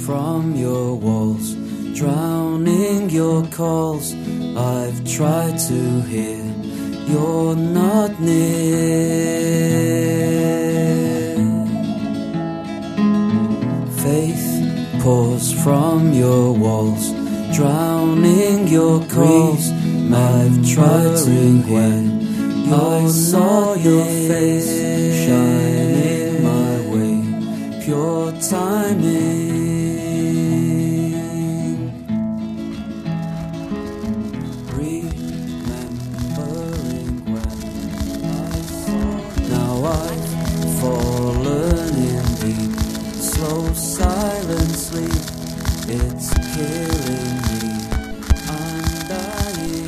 from your walls, drowning your calls. I've tried to hear, you're not near. Faith pours from your walls, drowning your calls. I've tried to hear, I saw your face shining my way, pure timing. Remembering when I saw you. Now I've fallen in deep, slow silent sleep. It's killing me, I'm dying.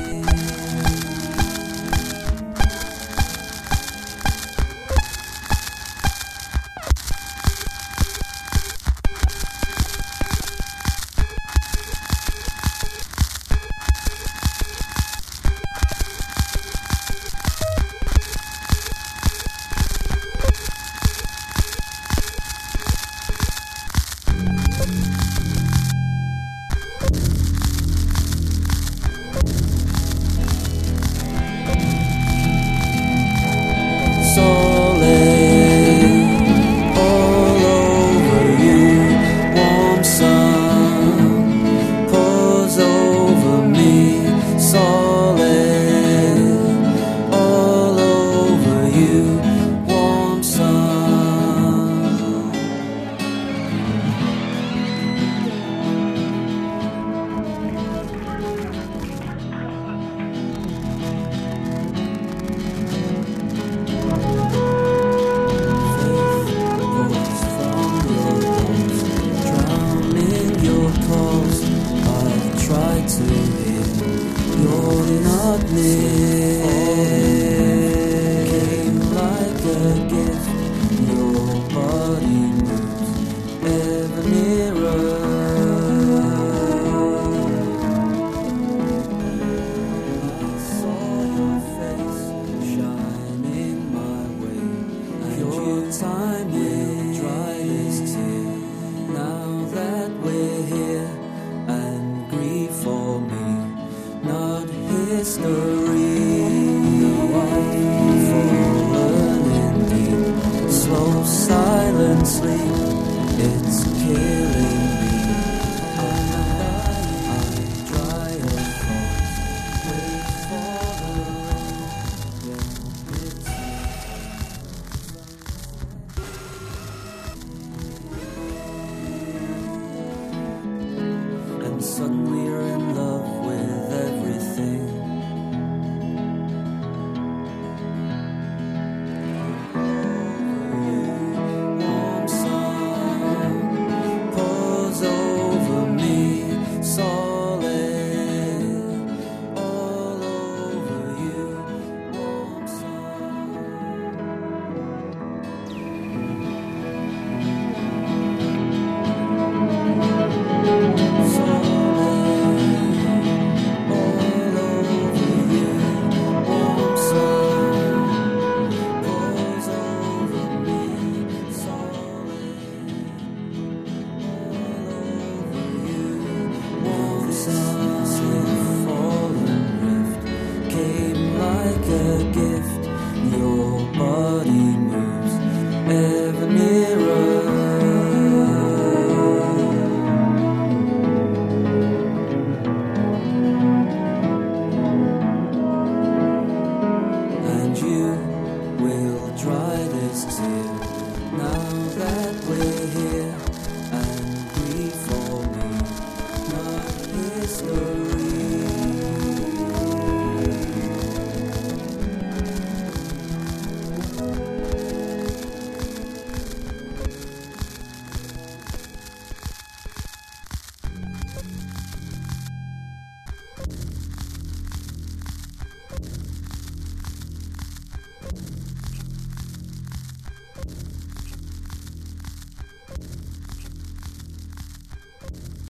You're not near. Came like a gift. Your body moves ever nearer. I saw your face shining my way. Your time will dry this tear. Now that we're here, and grief for me, not history. Now I've fallen in deep, slow silent sleep. It's killing